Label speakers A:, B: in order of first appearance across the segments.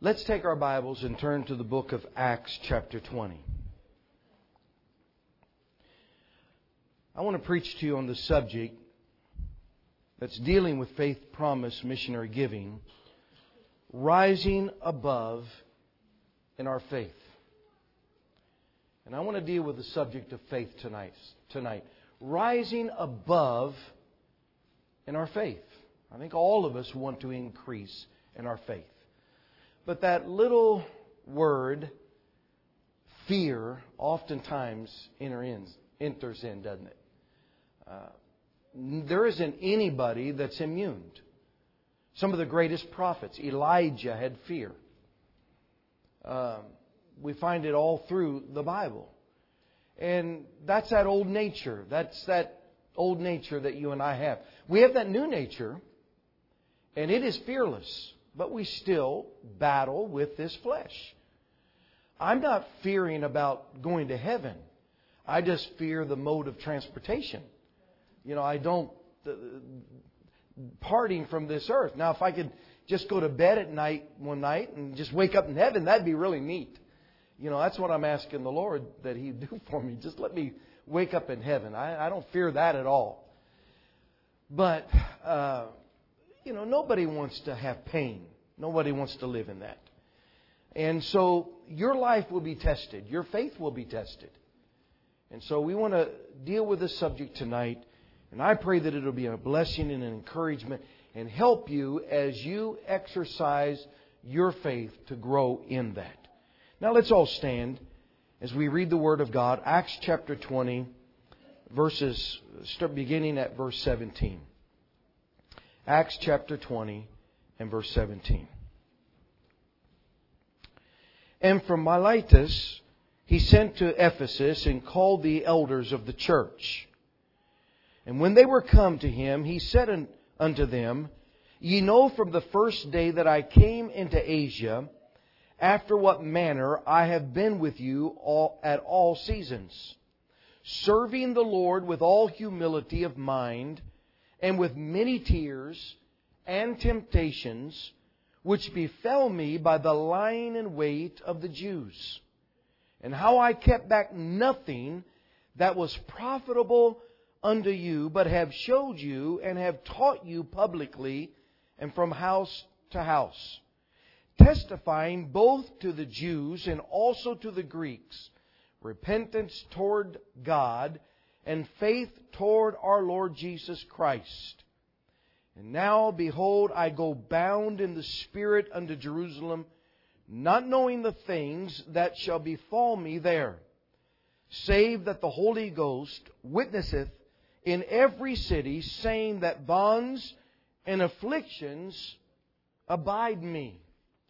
A: Let's take our Bibles and turn to the book of Acts chapter 20. I want to preach to you on the subject that's dealing with faith, promise, missionary giving, rising above in our faith. And I want to deal with the subject of faith tonight. Rising above in our faith. I think all of us want to increase in our faith. But that little word, fear, oftentimes enters in, doesn't it? There isn't anybody that's immune. Some of the greatest prophets, Elijah had fear. We find it all through the Bible. And that's that old nature. That's that old nature that you and I have. We have that new nature, and it is fearless. But we still battle with this flesh. I'm not fearing about going to heaven. I just fear the mode of transportation. I don't parting from this earth. Now, if I could just go to bed one night and just wake up in heaven, that'd be really neat. That's what I'm asking the Lord that He do for me. Just let me wake up in heaven. I don't fear that at all. But nobody wants to have pain. Nobody wants to live in that. And so your life will be tested. Your faith will be tested. And so we want to deal with this subject tonight. And I pray that it'll be a blessing and an encouragement and help you as you exercise your faith to grow in that. Now let's all stand as we read the Word of God. Acts chapter 20, beginning at verse 17. Acts chapter 20 and verse 17. And from Miletus he sent to Ephesus and called the elders of the church. And when they were come to him, he said unto them, Ye know from the first day that I came into Asia, after what manner I have been with you at all seasons, serving the Lord with all humility of mind, and with many tears and temptations, which befell me by the lying in wait of the Jews, and how I kept back nothing that was profitable unto you, but have showed you and have taught you publicly and from house to house, testifying both to the Jews and also to the Greeks, repentance toward God and faith toward our Lord Jesus Christ. And now, behold, I go bound in the Spirit unto Jerusalem, not knowing the things that shall befall me there, save that the Holy Ghost witnesseth in every city, saying that bonds and afflictions abide me.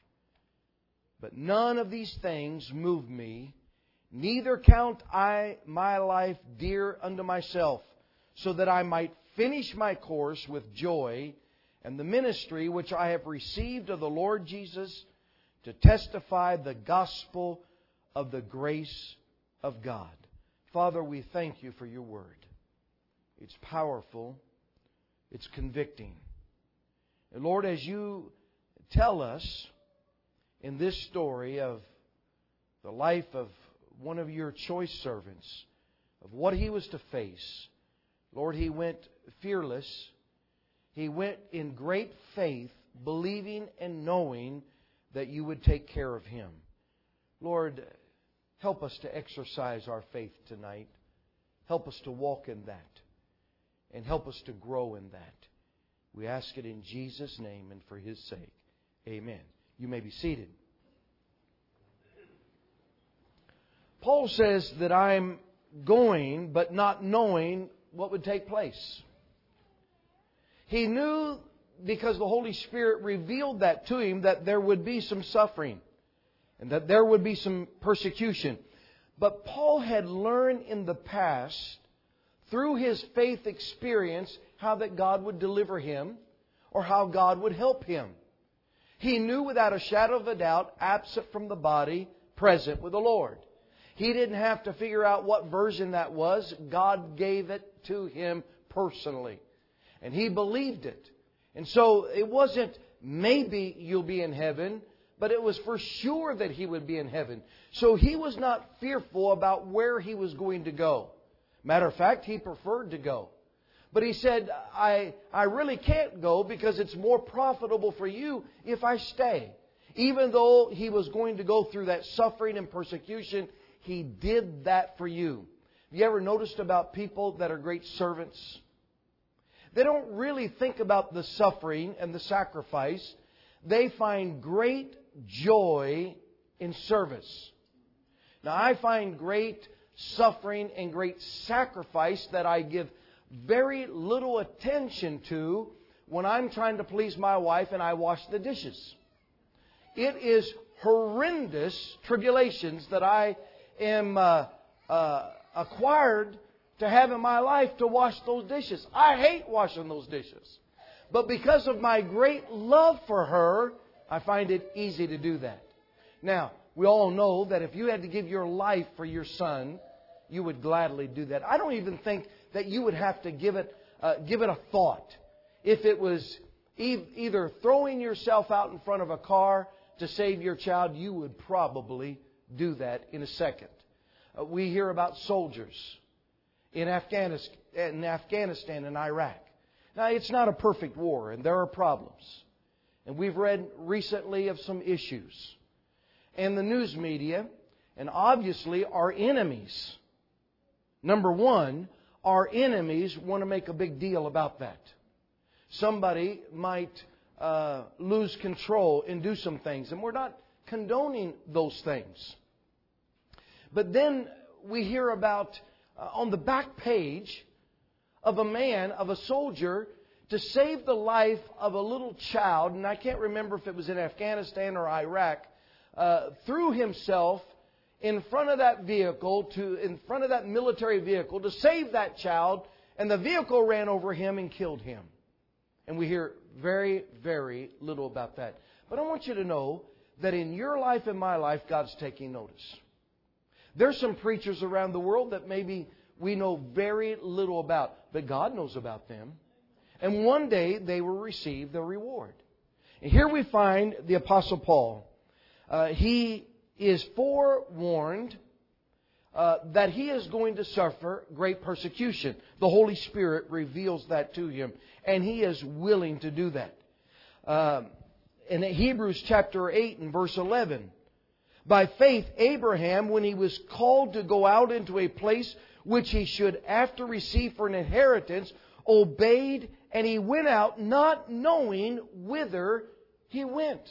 A: But none of these things move me, neither count I my life dear unto myself, so that I might finish my course with joy and the ministry which I have received of the Lord Jesus, to testify the gospel of the grace of God. Father, we thank You for Your Word. It's powerful. It's convicting. And Lord, as You tell us in this story of the life of one of Your choice servants, of what he was to face, Lord, he went fearless. He went in great faith, believing and knowing that You would take care of him. Lord, help us to exercise our faith tonight. Help us to walk in that. And help us to grow in that. We ask it in Jesus' name and for His sake. Amen. You may be seated. Paul says that I'm going but not knowing what would take place. He knew, because the Holy Spirit revealed that to him, that there would be some suffering and that there would be some persecution. But Paul had learned in the past, through his faith experience, how that God would deliver him or how God would help him. He knew without a shadow of a doubt, absent from the body, present with the Lord. He didn't have to figure out what version that was. God gave it to him personally. And he believed it. And so it wasn't maybe you'll be in heaven, but it was for sure that he would be in heaven. So he was not fearful about where he was going to go. Matter of fact, he preferred to go. But he said, I really can't go because it's more profitable for you if I stay. Even though he was going to go through that suffering and persecution, he did that for you. Have you ever noticed about people that are great servants? They don't really think about the suffering and the sacrifice. They find great joy in service. Now, I find great suffering and great sacrifice that I give very little attention to when I'm trying to please my wife and I wash the dishes. It is horrendous tribulations that I am acquired to have in my life to wash those dishes. I hate washing those dishes. But because of my great love for her, I find it easy to do that. Now, we all know that if you had to give your life for your son, you would gladly do that. I don't even think that you would have to give it a thought. If it was either throwing yourself out in front of a car to save your child, you would probably do that in a second. We hear about soldiers in Afghanistan and Iraq. Now, it's not a perfect war, and there are problems. And we've read recently of some issues. And the news media, and obviously our enemies, number one, our enemies want to make a big deal about that. Somebody might lose control and do some things. And we're not condoning those things. But then we hear about on the back page of a man, of a soldier, to save the life of a little child, and I can't remember if it was in Afghanistan or Iraq, threw himself in front of that vehicle, in front of that military vehicle, to save that child, and the vehicle ran over him and killed him. And we hear very, very little about that. But I want you to know that in your life and my life, God's taking notice. There's some preachers around the world that maybe we know very little about, but God knows about them. And one day they will receive the reward. And here we find the Apostle Paul. He is forewarned that he is going to suffer great persecution. The Holy Spirit reveals that to him, and he is willing to do that. In Hebrews chapter 8 and verse 11, by faith Abraham, when he was called to go out into a place which he should after receive for an inheritance, obeyed, and he went out not knowing whither he went.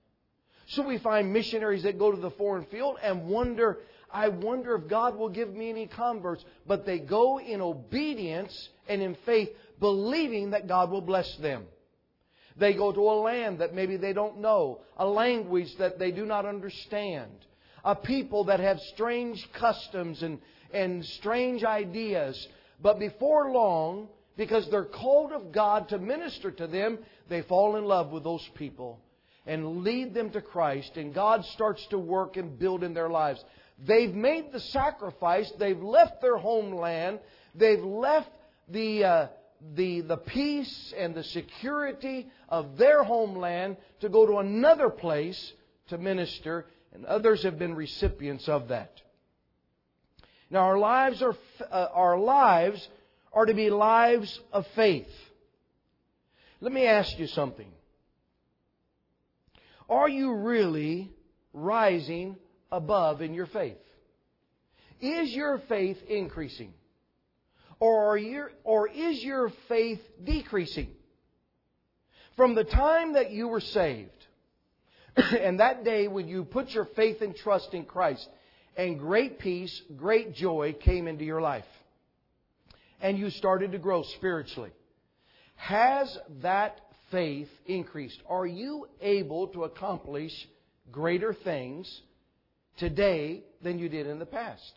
A: So we find missionaries that go to the foreign field and wonder, I wonder if God will give me any converts. But they go in obedience and in faith, believing that God will bless them. They go to a land that maybe they don't know, a language that they do not understand, a people that have strange customs and strange ideas. But before long, because they're called of God to minister to them, they fall in love with those people and lead them to Christ. And God starts to work and build in their lives. They've made the sacrifice. They've left their homeland. They've left the peace and the security of their homeland to go to another place to minister. And others have been recipients of that. Now our lives are to be lives of faith. Let me ask you something. Are you really rising above in your faith? Is your faith increasing? Or is your faith decreasing? From the time that you were saved, and that day when you put your faith and trust in Christ, and great peace, great joy came into your life, and you started to grow spiritually, has that faith increased? Are you able to accomplish greater things today than you did in the past?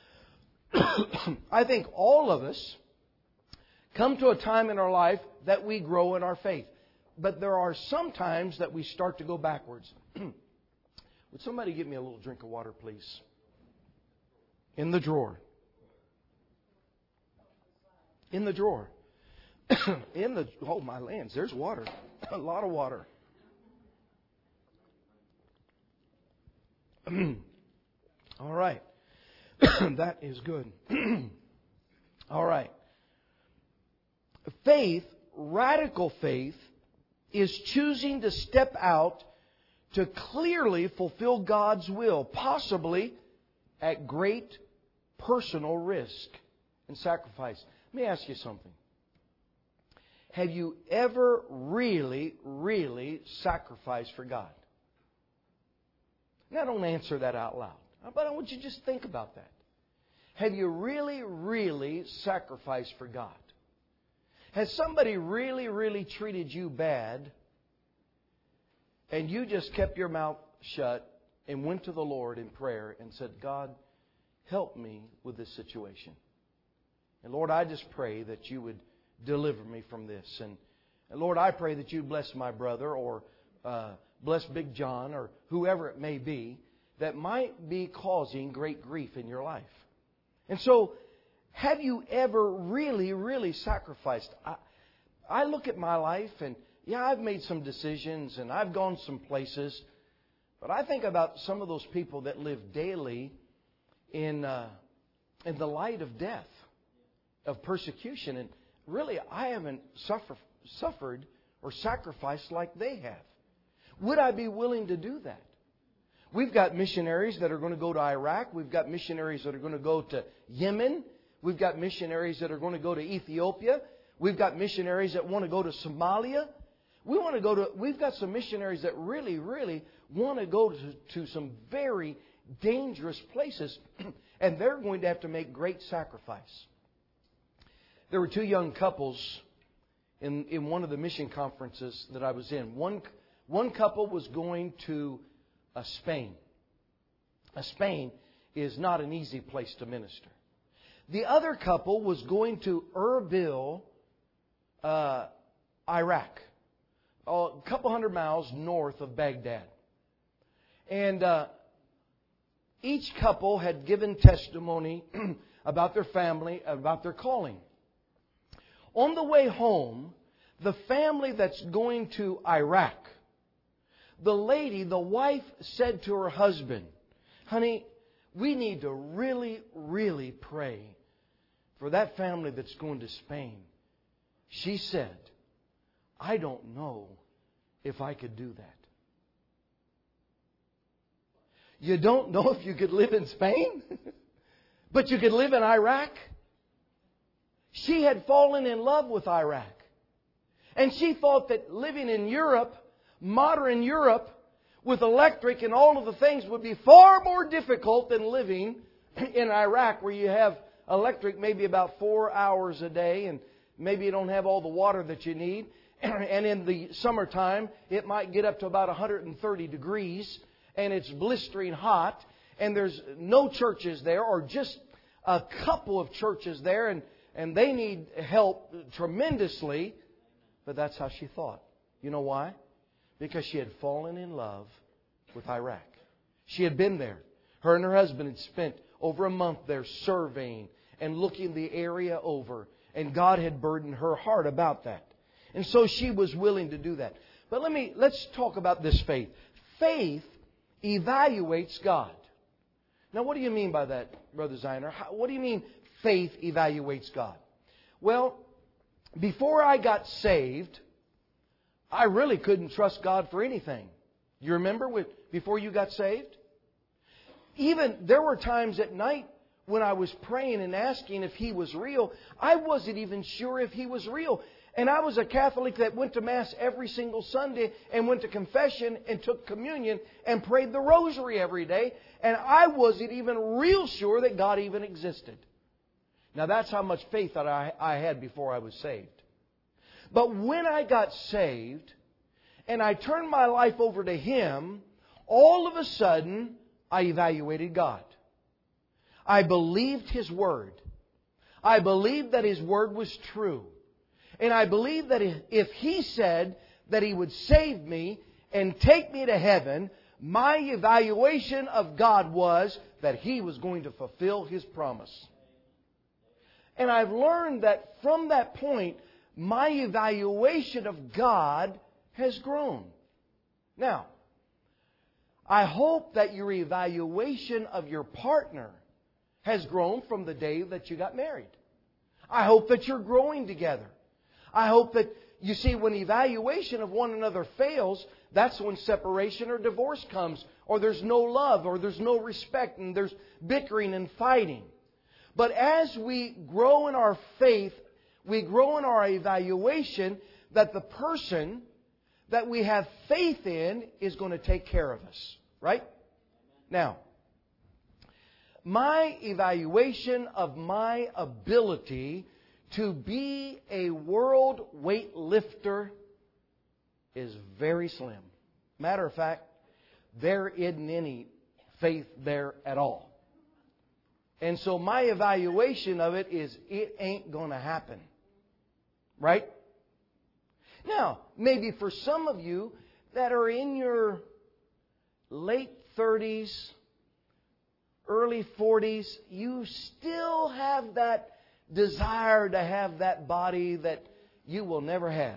A: I think all of us come to a time in our life that we grow in our faith. But there are some times that we start to go backwards. Would somebody give me a little drink of water, please? In the drawer. In the drawer. Oh, my lands, there's water. A lot of water. All right. That is good. All right. Faith, radical faith, is choosing to step out to clearly fulfill God's will, possibly at great personal risk and sacrifice. Let me ask you something. Have you ever really, really sacrificed for God? Now, don't answer that out loud. But I want you to just think about that. Have you really, really sacrificed for God? Has somebody really, really treated you bad and you just kept your mouth shut and went to the Lord in prayer and said, God, help me with this situation. And Lord, I just pray that you would deliver me from this. And Lord, I pray that you bless my brother or bless Big John or whoever it may be that might be causing great grief in your life. And so, have you ever really, really sacrificed? I look at my life and, yeah, I've made some decisions and I've gone some places. But I think about some of those people that live daily in the light of death, of persecution. And really, I haven't suffered or sacrificed like they have. Would I be willing to do that? We've got missionaries that are going to go to Iraq. We've got missionaries that are going to go to Yemen. We've got missionaries that are going to go to Ethiopia. We've got missionaries that want to go to Somalia. We've got some missionaries that really, really want to go to some very dangerous places. And they're going to have to make great sacrifice. There were two young couples in one of the mission conferences that I was in. One couple was going to Spain. Spain is not an easy place to minister. The other couple was going to Erbil, Iraq, a couple hundred miles north of Baghdad. And each couple had given testimony about their family, about their calling. On the way home, the family that's going to Iraq, the wife said to her husband, honey, we need to really, really pray for that family that's going to Spain. She said, I don't know if I could do that. You don't know if you could live in Spain? But you could live in Iraq? She had fallen in love with Iraq. And she thought that living in Europe, modern Europe, with electric and all of the things would be far more difficult than living in Iraq, where you have electric maybe about 4 hours a day and maybe you don't have all the water that you need. And in the summertime, it might get up to about 130 degrees and it's blistering hot. And there's no churches there or just a couple of churches there and they need help tremendously. But that's how she thought. You know why? Because she had fallen in love with Iraq. She had been there. Her and her husband had spent over a month there surveying and looking the area over. And God had burdened her heart about that. And so she was willing to do that. But let's talk about this faith. Faith evaluates God. Now, what do you mean by that, Brother Ziner? What do you mean faith evaluates God? Well, before I got saved, I really couldn't trust God for anything. You remember before you got saved? Even there were times at night when I was praying and asking if He was real, I wasn't even sure if He was real. And I was a Catholic that went to Mass every single Sunday and went to confession and took communion and prayed the rosary every day. And I wasn't even real sure that God even existed. Now that's how much faith that I had before I was saved. But when I got saved and I turned my life over to Him, all of a sudden I evaluated God. I believed His Word. I believed that His Word was true. And I believed that if He said that He would save me and take me to heaven, my evaluation of God was that He was going to fulfill His promise. And I've learned that from that point, my evaluation of God has grown. Now, I hope that your evaluation of your partner has grown from the day that you got married. I hope that you're growing together. I hope that, you see, when evaluation of one another fails, that's when separation or divorce comes, or there's no love, or there's no respect, and there's bickering and fighting. But as we grow in our faith, we grow in our evaluation that the person that we have faith in is going to take care of us. Right? Now, my evaluation of my ability to be a world weightlifter is very slim. Matter of fact, there isn't any faith there at all. And so my evaluation of it is, it ain't going to happen. Right? Now, maybe for some of you that are in your late 30s, early 40s, you still have that desire to have that body that you will never have.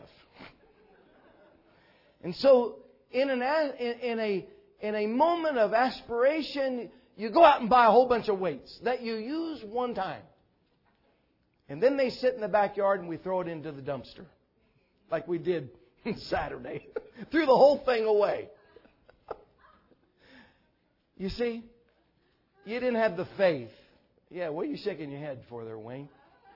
A: And so, in a moment of aspiration, you go out and buy a whole bunch of weights that you use one time. And then they sit in the backyard and we throw it into the dumpster. Like we did Saturday. Threw the whole thing away. You see, you didn't have the faith. Yeah, what are you shaking your head for there, Wayne?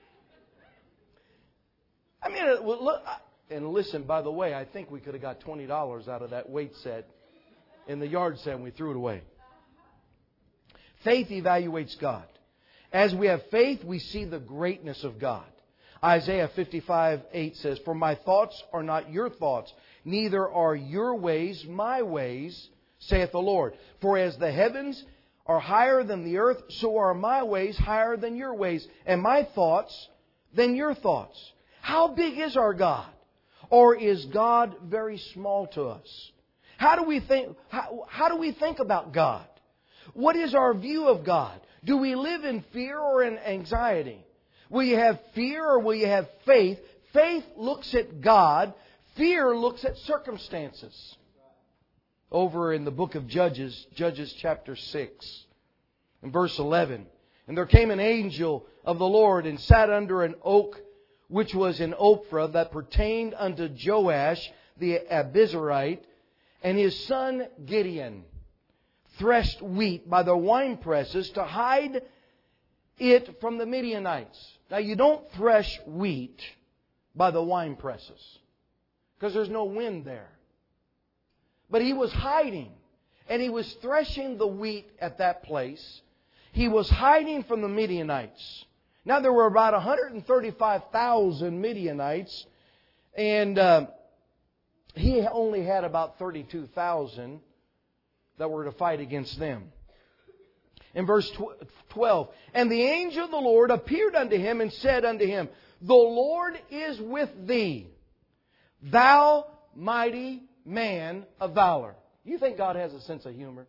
A: I mean, look, and listen, by the way, I think we could have got $20 out of that weight set in the yard sale and we threw it away. Faith evaluates God. As we have faith, we see the greatness of God. Isaiah 55:8 says, "For my thoughts are not your thoughts, neither are your ways my ways, saith the Lord. For as the heavens are higher than the earth, so are my ways higher than your ways, and my thoughts than your thoughts." How big is our God? Or is God very small to us? How do we think about God? What is our view of God? Do we live in fear or in anxiety? Will you have fear or will you have faith? Faith looks at God. Fear looks at circumstances. Over in the book of Judges, Judges chapter 6, in verse 11. "And there came an angel of the Lord and sat under an oak which was in Ophrah that pertained unto Joash the Abizarite, and his son Gideon threshed wheat by the winepresses to hide it from the Midianites." Now, you don't thresh wheat by the winepresses because there's no wind there. But he was hiding, and he was threshing the wheat at that place. He was hiding from the Midianites. Now, there were about 135,000 Midianites, and he only had about 32,000 that were to fight against them. In verse 12, "And the angel of the Lord appeared unto him and said unto him, The Lord is with thee, thou mighty man of valor." You think God has a sense of humor?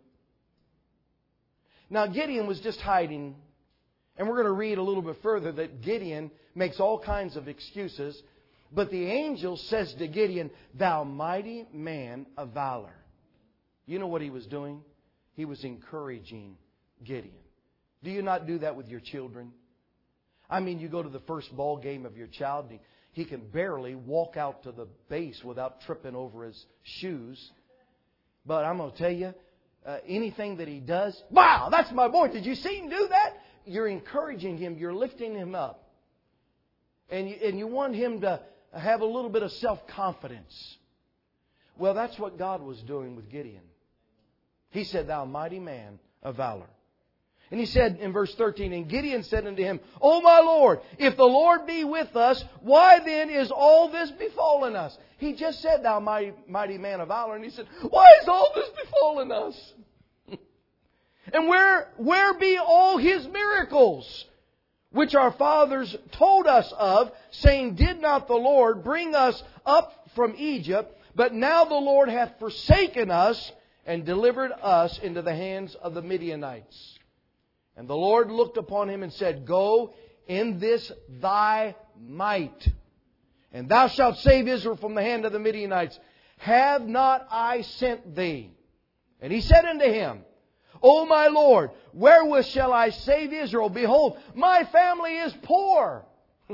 A: Now, Gideon was just hiding. And we're going to read a little bit further that Gideon makes all kinds of excuses. But the angel says to Gideon, "Thou mighty man of valor." You know what he was doing? He was encouraging Gideon. Do you not do that with your children? I mean, you go to the first ball game of your child, and he can barely walk out to the base without tripping over his shoes. But I'm going to tell you, anything that he does, "Wow, that's my boy. Did you see him do that?" You're encouraging him. You're lifting him up. And you want him to have a little bit of self-confidence. Well, that's what God was doing with Gideon. He said, "Thou mighty man of valor." And he said in verse 13, "And Gideon said unto him, O my Lord, if the Lord be with us, why then is all this befallen us?" He just said, "Thou mighty man of valor." And he said, "Why is all this befallen us? And where be all His miracles, which our fathers told us of, saying, Did not the Lord bring us up from Egypt? But now the Lord hath forsaken us and delivered us into the hands of the Midianites. And the Lord looked upon him and said, Go in this thy might, and thou shalt save Israel from the hand of the Midianites. Have not I sent thee?" And he said unto him, O my Lord, wherewith shall I save Israel? Behold, my family is poor.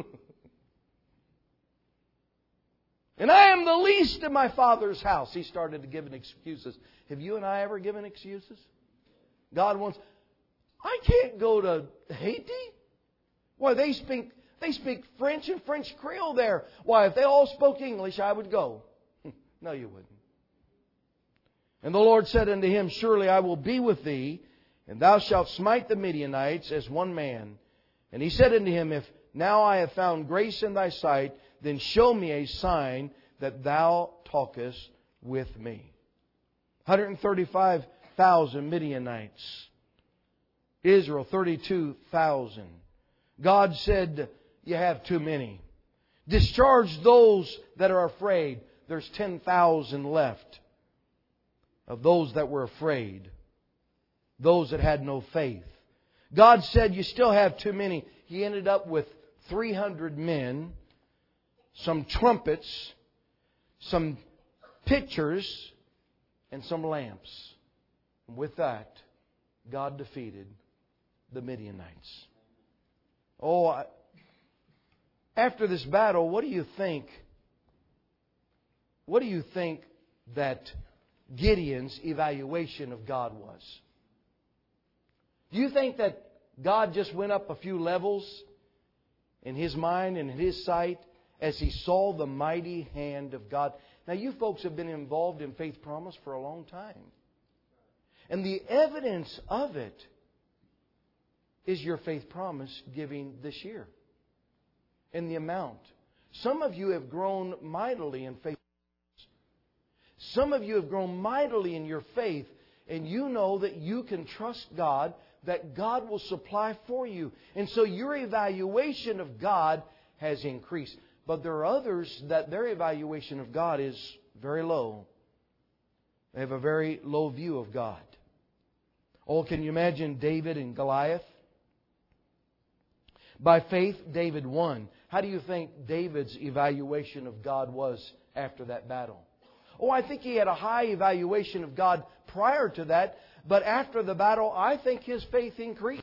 A: And I am the least in my father's house. He started to give excuses. Have you and I ever given excuses? God wants, I can't go to Haiti. Why, they speak French and French Creole there. Why, if they all spoke English, I would go. No, you wouldn't. And the Lord said unto him, Surely I will be with thee, and thou shalt smite the Midianites as one man. And he said unto him, If now I have found grace in thy sight, then show me a sign that thou talkest with me. 135,000 Midianites. Israel, 32,000. God said, you have too many. Discharge those that are afraid. There's 10,000 left of those that were afraid. Those that had no faith. God said, you still have too many. He ended up with 300 men, some trumpets, some pitchers, and some lamps. And with that, God defeated the Midianites. After this battle, what do you think? What do you think that Gideon's evaluation of God was? Do you think that God just went up a few levels in his mind and in his sight as he saw the mighty hand of God? Now, you folks have been involved in Faith Promise for a long time. And the evidence of it is your Faith Promise giving this year. And the amount. Some of you have grown mightily in faith. Some of you have grown mightily in your faith. And you know that you can trust God, that God will supply for you. And so your evaluation of God has increased. But there are others that their evaluation of God is very low. They have a very low view of God. Oh, can you imagine David and Goliath? By faith, David won. How do you think David's evaluation of God was after that battle? Oh, I think he had a high evaluation of God prior to that. But after the battle, I think his faith increased.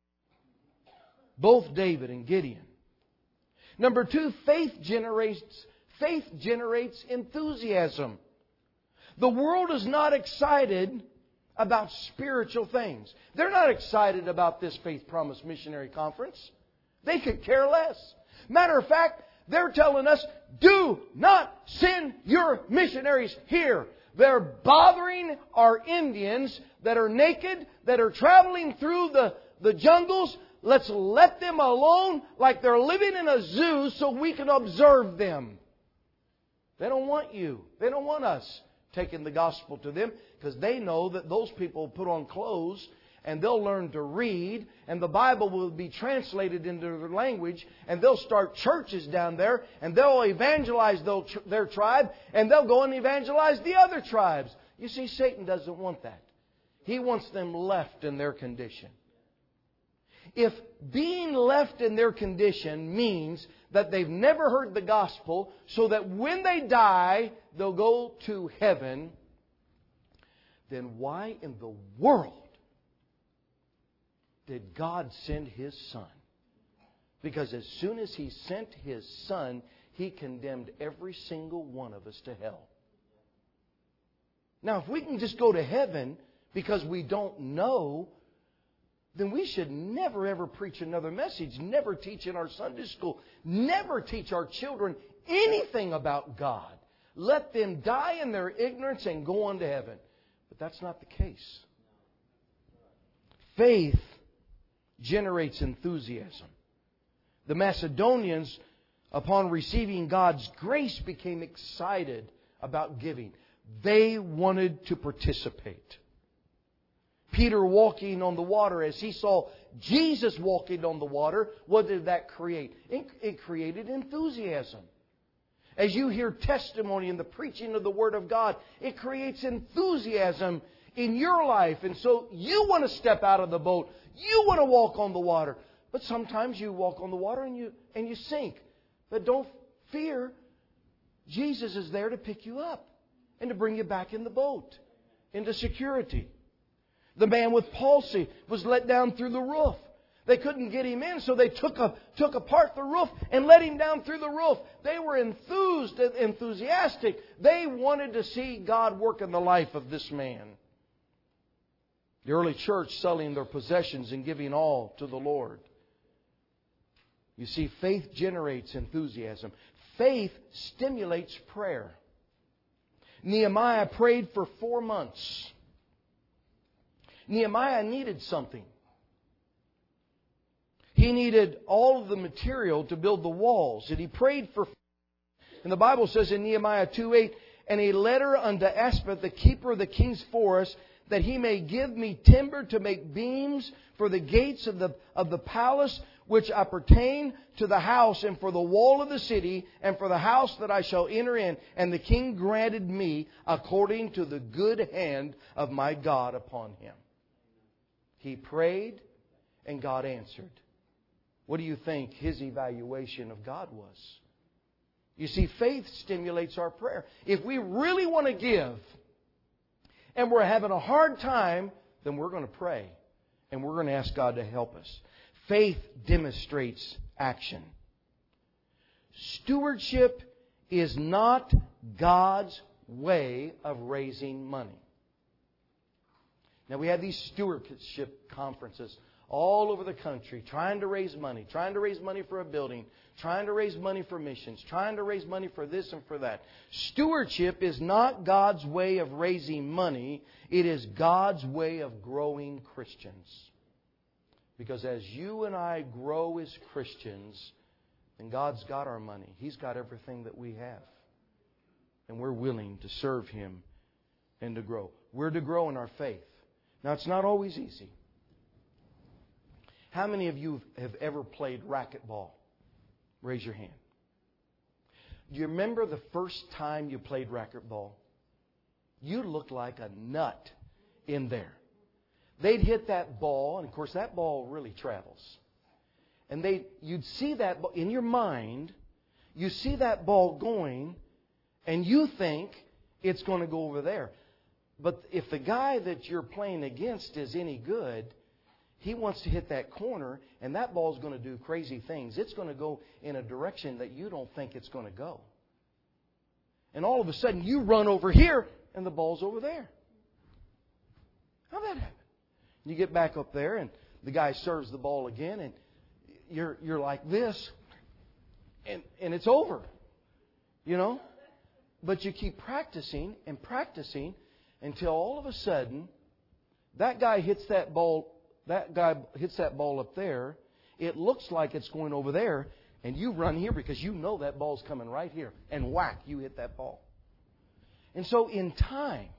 A: Both David and Gideon. Number two, faith generates enthusiasm. The world is not excited about spiritual things. They're not excited about this Faith Promise Missionary Conference. They could care less. Matter of fact, they're telling us, do not send your missionaries here. They're bothering our Indians that are naked, that are traveling through the jungles. Let's let them alone like they're living in a zoo so we can observe them. They don't want you. They don't want us taking the gospel to them because they know that those people put on clothes and they'll learn to read and the Bible will be translated into their language and they'll start churches down there and they'll evangelize their tribe and they'll go and evangelize the other tribes. You see, Satan doesn't want that. He wants them left in their condition. If being left in their condition means that they've never heard the gospel so that when they die, they'll go to heaven, then why in the world did God send His Son? Because as soon as He sent His Son, He condemned every single one of us to hell. Now, if we can just go to heaven because we don't know, then we should never ever preach another message, never teach in our Sunday school, never teach our children anything about God. Let them die in their ignorance and go on to heaven. But that's not the case. Faith generates enthusiasm. The Macedonians, upon receiving God's grace, became excited about giving. They wanted to participate. Peter walking on the water, as he saw Jesus walking on the water, what did that create? It created enthusiasm. As you hear testimony in the preaching of the Word of God, it creates enthusiasm in your life. And so you want to step out of the boat. You want to walk on the water. But sometimes you walk on the water and you sink. But don't fear. Jesus is there to pick you up and to bring you back in the boat. into security. The man with palsy was let down through the roof. They couldn't get him in, so they took apart the roof and let him down through the roof. They were enthusiastic. They wanted to see God work in the life of this man. The early church selling their possessions and giving all to the Lord. You see, faith generates enthusiasm. Faith stimulates prayer. Nehemiah prayed for 4 months. Nehemiah needed something. He needed all of the material to build the walls. And he prayed for... And the Bible says in Nehemiah 2:8, "And a letter unto Aspeth, the keeper of the king's forest, that he may give me timber to make beams for the gates of the palace, which appertain to the house, and for the wall of the city, and for the house that I shall enter in. And the king granted me according to the good hand of my God upon him." He prayed, and God answered. What do you think his evaluation of God was? You see, faith stimulates our prayer. If we really want to give, and we're having a hard time, then we're going to pray. And we're going to ask God to help us. Faith demonstrates action. Stewardship is not God's way of raising money. Now, we have these stewardship conferences all over the country trying to raise money for a building, trying to raise money for missions, trying to raise money for this and for that. Stewardship is not God's way of raising money. It is God's way of growing Christians. Because as you and I grow as Christians, then God's got our money. He's got everything that we have. And we're willing to serve Him and to grow. We're to grow in our faith. Now, it's not always easy. How many of you have ever played racquetball? Raise your hand. Do you remember the first time you played racquetball? You looked like a nut in there. They'd hit that ball, and of course that ball really travels. And you'd see that in your mind, you see that ball going, and you think it's going to go over there. But if the guy that you're playing against is any good, he wants to hit that corner, and that ball's going to do crazy things. It's going to go in a direction that you don't think it's going to go. And all of a sudden, you run over here, and the ball's over there. How'd that happen? You get back up there, and the guy serves the ball again, and you're like this, and it's over. You know? But you keep practicing and practicing until all of a sudden, that guy hits that ball up there. It looks like it's going over there, and you run here because you know that ball's coming right here. And whack, you hit that ball. And so in time,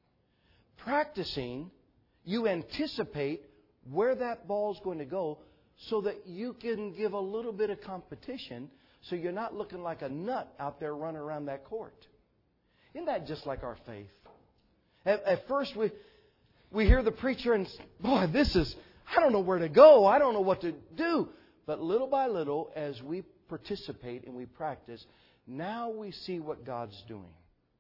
A: practicing, you anticipate where that ball's going to go so that you can give a little bit of competition so you're not looking like a nut out there running around that court. Isn't that just like our faith? At first, we hear the preacher and, boy, I don't know where to go. I don't know what to do. But little by little, as we participate and we practice, now we see what God's doing.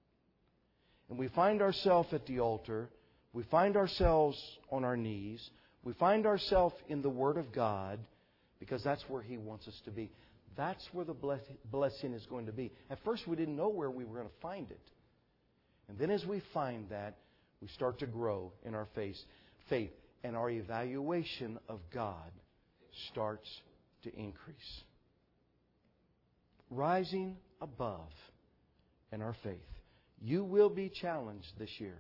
A: And we find ourselves at the altar. We find ourselves on our knees. We find ourselves in the Word of God because that's where He wants us to be. That's where the blessing is going to be. At first, we didn't know where we were going to find it. And then as we find that, we start to grow in our faith. And our evaluation of God starts to increase. Rising above in our faith. You will be challenged this year.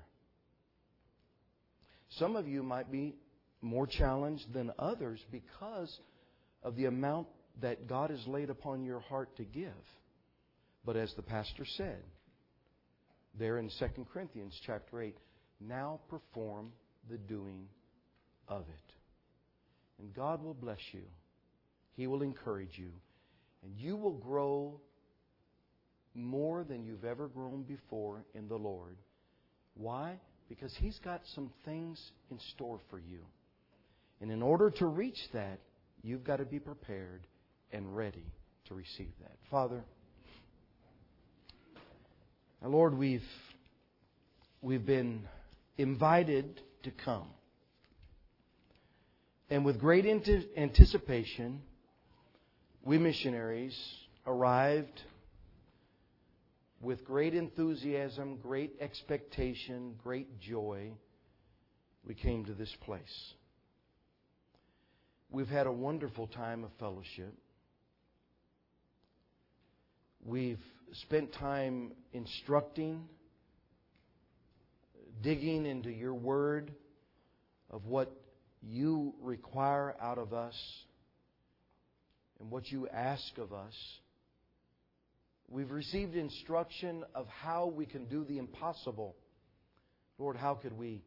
A: Some of you might be more challenged than others because of the amount that God has laid upon your heart to give. But as the pastor said, there in 2 Corinthians chapter 8, now perform the doing of it. And God will bless you. He will encourage you. And you will grow more than you've ever grown before in the Lord. Why? Because He's got some things in store for you. And in order to reach that, you've got to be prepared and ready to receive that. Father, now Lord, we've been invited to come. And with great anticipation, we missionaries arrived with great enthusiasm, great expectation, great joy. We came to this place. We've had a wonderful time of fellowship. We've spent time instructing, digging into your Word of what you require out of us and what you ask of us. We've received instruction of how we can do the impossible. Lord, how could we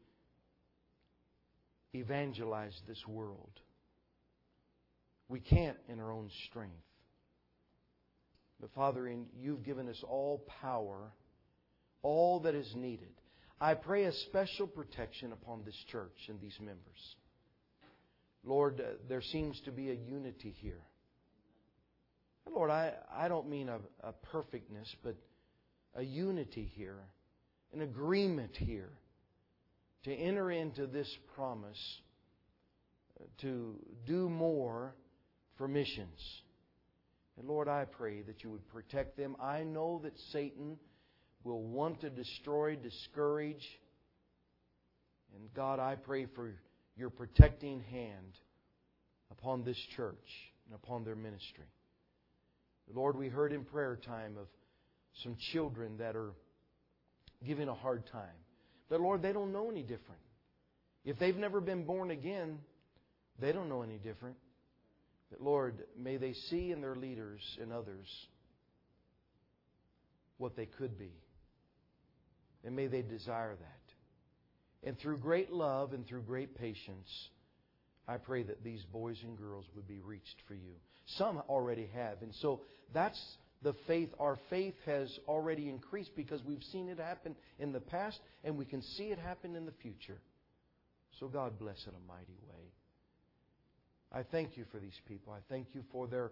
A: evangelize this world? We can't in our own strength. But Father, You've given us all power, all that is needed. I pray a special protection upon this church and these members. Lord, there seems to be a unity here. Lord, I don't mean a perfectness, but a unity here, an agreement here to enter into this promise to do more for missions. And Lord, I pray that You would protect them. I know that Satan will want to destroy, discourage. And God, I pray for Your protecting hand upon this church and upon their ministry. Lord, we heard in prayer time of some children that are giving a hard time. But Lord, they don't know any different. If they've never been born again, they don't know any different. But Lord, may they see in their leaders and others what they could be. And may they desire that. And through great love and through great patience, I pray that these boys and girls would be reached for You. Some already have. And so that's the faith. Our faith has already increased because we've seen it happen in the past and we can see it happen in the future. So God bless in a mighty way. I thank You for these people. I thank You for their,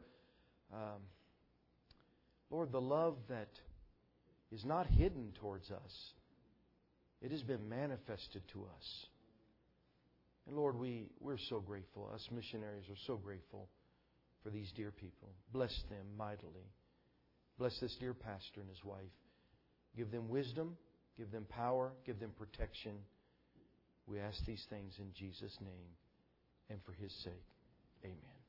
A: Lord, the love that is not hidden towards us. It has been manifested to us. And Lord, we're so grateful. Us missionaries are so grateful for these dear people. Bless them mightily. Bless this dear pastor and his wife. Give them wisdom. Give them power. Give them protection. We ask these things in Jesus' name and for His sake. Amen.